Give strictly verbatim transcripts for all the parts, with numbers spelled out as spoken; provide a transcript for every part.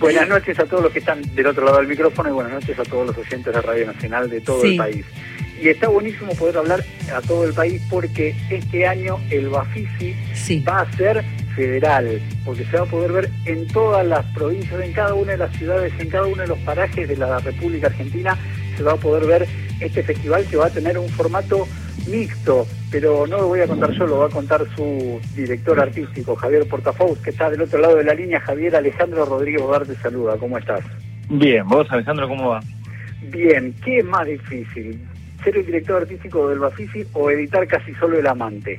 Buenas noches a todos los que están del otro lado del micrófono y buenas noches a todos los oyentes de Radio Nacional de todo sí. el país. Y está buenísimo poder hablar a todo el país porque este año el Bafisi sí. va a ser federal, porque se va a poder ver en todas las provincias, en cada una de las ciudades, en cada uno de los parajes de la República Argentina, se va a poder ver este festival que va a tener un formato mixto, pero no lo voy a contar yo, lo va a contar su director artístico, Javier Portafoux, que está del otro lado de la línea. Javier, Alejandro Rodríguez Bodar te saluda, ¿cómo estás? Bien, vos, Alejandro, ¿cómo va? Bien, ¿qué es más difícil? ¿Ser el director artístico del Bafisi o editar Casi Solo el Amante?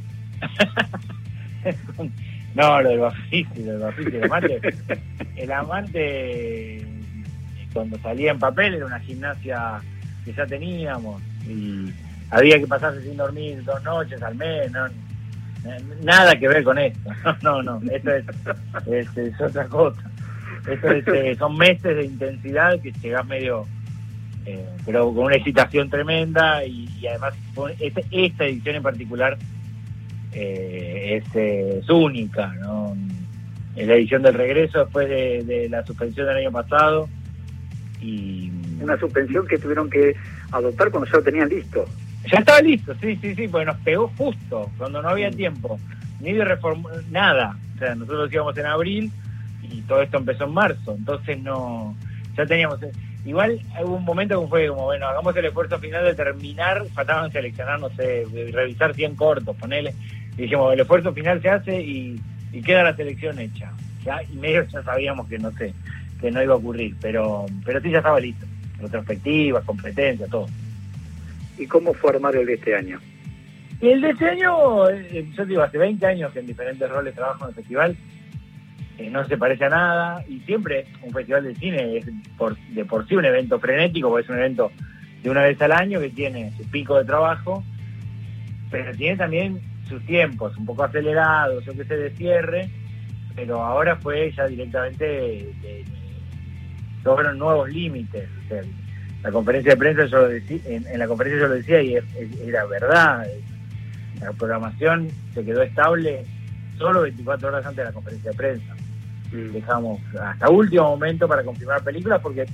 No, lo del Bafisi, lo del Bafisi, el amante, el amante cuando salía en papel era una gimnasia que ya teníamos y había que pasarse sin dormir dos noches al mes, no, nada que ver con esto, no, no, no esto es, es, es otra cosa, esto es, eh, son meses de intensidad que llegás medio, eh, pero con una excitación tremenda y, y además esta, esta edición en particular eh, es, eh, es única, ¿no? Es la edición del regreso después de, de la suspensión del año pasado y una suspensión que tuvieron que adoptar cuando ya lo tenían listo. Ya estaba listo, sí, sí, sí, porque nos pegó justo, cuando no había tiempo, ni de reforma, nada. O sea, nosotros íbamos en abril y todo esto empezó en marzo, entonces no, ya teníamos, igual hubo un momento que fue como, bueno, hagamos el esfuerzo final de terminar, faltaban seleccionar, no sé, revisar cien cortos, ponele, y dijimos, el esfuerzo final se hace y, y queda la selección hecha, ya, y medio ya sabíamos que no sé, que no iba a ocurrir, pero, pero sí ya estaba listo, retrospectivas, competencias, todo. ¿Y cómo fue armar el de este año? El de este año, eh, yo digo, hace veinte años que en diferentes roles trabajo en el festival, eh, no se parece a nada, y siempre un festival de cine es por, de por sí un evento frenético, porque es un evento de una vez al año que tiene su pico de trabajo, pero tiene también sus tiempos, un poco acelerados, yo que sé, de cierre, pero ahora fue ya directamente, de, de, fueron nuevos límites, o sea, la conferencia de prensa yo lo decía, en, en la conferencia yo lo decía y es, es, era verdad, la programación se quedó estable solo veinticuatro horas antes de la conferencia de prensa. Mm. Dejamos hasta último momento para confirmar películas porque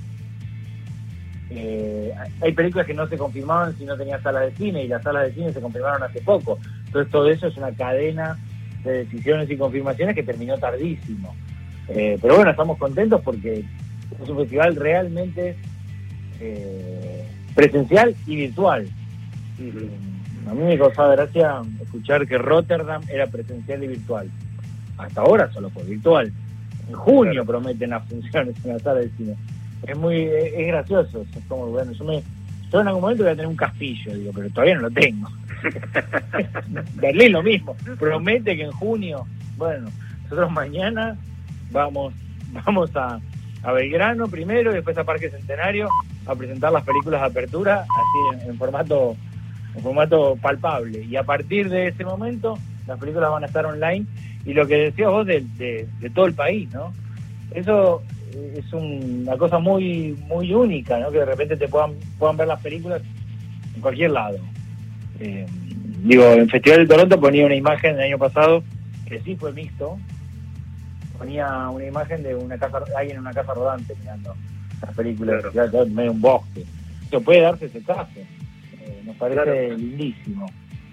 eh, hay películas que no se confirmaban si no tenía salas de cine y las salas de cine se confirmaron hace poco. Entonces todo eso es una cadena de decisiones y confirmaciones que terminó tardísimo. Eh, pero bueno, estamos contentos porque es un festival realmente Eh, presencial y virtual. Uh-huh. A mí me causaba gracia escuchar que Rotterdam era presencial y virtual. Hasta ahora solo fue virtual. En junio claro. prometen las funciones en la sala de cine. Es muy, es, es gracioso. Es como, bueno, yo me, yo en algún momento voy a tener un castillo, digo, pero todavía no lo tengo. Berlín lo mismo. Promete que en junio, bueno, nosotros mañana vamos, vamos a a Belgrano primero y después a Parque Centenario a presentar las películas de apertura así en, en formato en formato palpable y a partir de ese momento las películas van a estar online y lo que decías vos de, de, de todo el país, ¿no? Eso es un, una cosa muy muy única, ¿no? Que de repente te puedan puedan ver las películas en cualquier lado. Eh, digo, en Festival de Toronto ponía una imagen el año pasado que sí fue mixto, ponía una imagen de una casa, alguien en una casa rodante mirando las películas, claro. ya, ya en medio de un bosque. Eso puede darse ese caso. Eh, nos parece claro. lindísimo.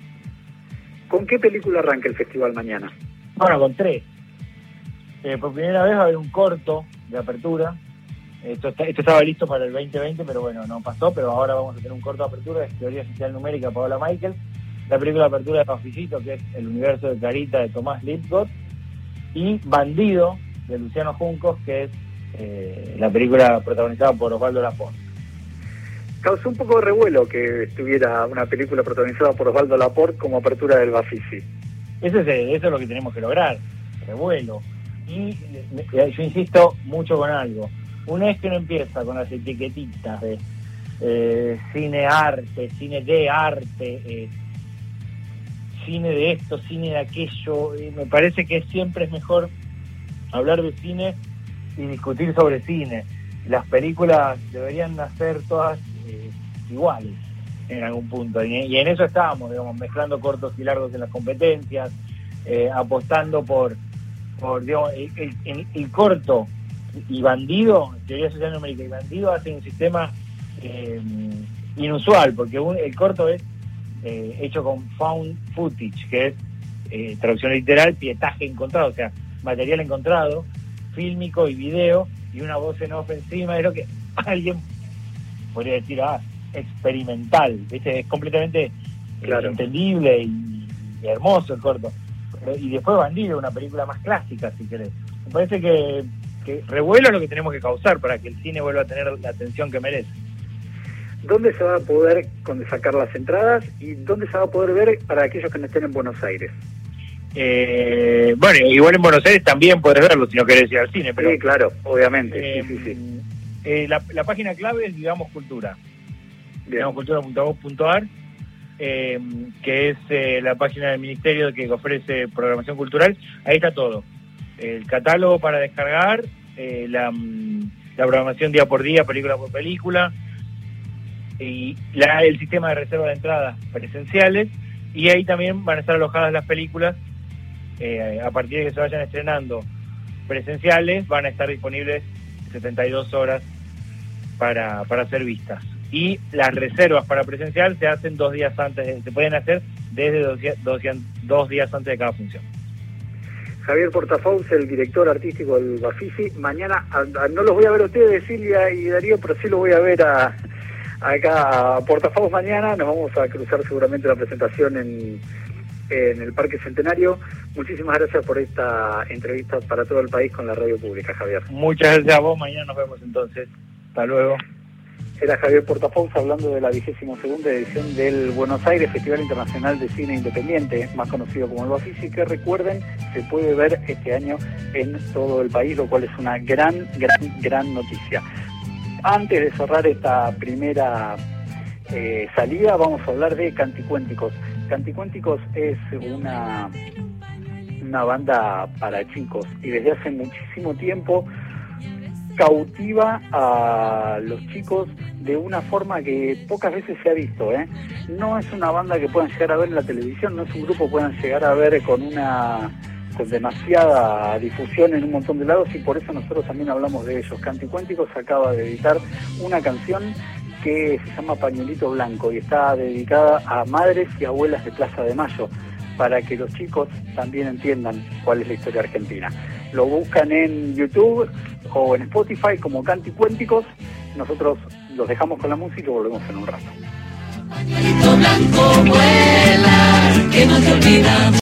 ¿Con qué película arranca el festival mañana? Bueno, con tres. Eh, por primera vez va a haber un corto de apertura. Esto, está, esto estaba listo para el veinte veinte, pero bueno, no pasó, pero ahora vamos a tener un corto de apertura de Teoría Social Numérica de Paola Michael, la película de apertura de Pafisito, que es El universo de Clarita de Tomás Lipgott, y Bandido de Luciano Juncos, que es eh, la película protagonizada por Osvaldo Laport. Causó un poco de revuelo que estuviera una película protagonizada por Osvaldo Laport como apertura del Bafisi. Eso es, eso es lo que tenemos que lograr, revuelo. Y yo insisto mucho con algo. Una vez que no empieza con las etiquetitas de eh, cine arte, cine de arte, eh, cine de esto, cine de aquello, eh, me parece que siempre es mejor hablar de cine y discutir sobre cine. Las películas deberían ser todas eh, iguales en algún punto, y, y en eso estábamos, digamos, mezclando cortos y largos en las competencias, eh, apostando por, por digamos, el, el, el corto y Bandido, Teoría Social Numérica y Bandido hacen un sistema eh, inusual, porque un, el corto es eh, hecho con found footage, que es eh, traducción literal, pietaje encontrado, o sea, material encontrado, fílmico y video, y una voz en off encima, es lo que alguien podría decir, ah, experimental, ¿viste? Es completamente claro. eh, entendible y, y hermoso el corto. Y después Bandido, una película más clásica, si querés. Me parece que, que revuelo lo que tenemos que causar para que el cine vuelva a tener la atención que merece. ¿Dónde se va a poder sacar las entradas y dónde se va a poder ver para aquellos que no estén en Buenos Aires? Eh, bueno, igual en Buenos Aires también podés verlo si no querés ir al cine. Pero, sí, claro, obviamente. Eh, sí, sí, sí. Eh, la, la página clave es Digamos Cultura. digamos cultura punto gov punto ar, eh, que es eh, la página del ministerio que ofrece programación cultural. Ahí está todo. El catálogo para descargar, eh, la, la programación día por día, película por película, y la, el sistema de reserva de entradas presenciales, y ahí también van a estar alojadas las películas eh, a partir de que se vayan estrenando presenciales, van a estar disponibles setenta y dos horas para, para ser vistas. Y las reservas para presencial se hacen dos días antes, se pueden hacer desde dos, dos, dos días antes de cada función. Javier Portafaus, el director artístico del Bafisi. Mañana, a, a, no los voy a ver a ustedes, Silvia y Darío, pero sí los voy a ver a, acá a Portafaus mañana. Nos vamos a cruzar seguramente la presentación en, en el Parque Centenario. Muchísimas gracias por esta entrevista para todo el país con la radio pública, Javier. Muchas gracias a vos, mañana nos vemos entonces. Hasta luego. Era Javier Portafaus hablando de la vigésima segunda edición del Buenos Aires Festival Internacional de Cine Independiente, más conocido como el Bafisi, que recuerden, se puede ver este año en todo el país, lo cual es una gran, gran, gran noticia. Antes de cerrar esta primera eh, salida, vamos a hablar de Canticuénticos. Canticuénticos es una, una banda para chicos y desde hace muchísimo tiempo cautiva a los chicos de una forma que pocas veces se ha visto, ¿eh? No es una banda que puedan llegar a ver en la televisión, no es un grupo que puedan llegar a ver con una con demasiada difusión en un montón de lados, y por eso nosotros también hablamos de ellos. Canticuénticos acaba de editar una canción que se llama Pañuelito Blanco y está dedicada a madres y abuelas de Plaza de Mayo, para que los chicos también entiendan cuál es la historia argentina. Lo buscan en YouTube o en Spotify como Canticuénticos. Nosotros los dejamos con la música y volvemos en un rato. Pañuelito blanco vuela, que no te olvida.